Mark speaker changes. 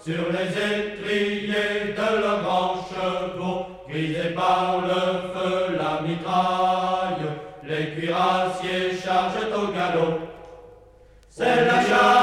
Speaker 1: sur les étriers de leurs grands chevaux, grisés par le feu, la mitraille, les cuirassiers chargent au galop. C'est la charge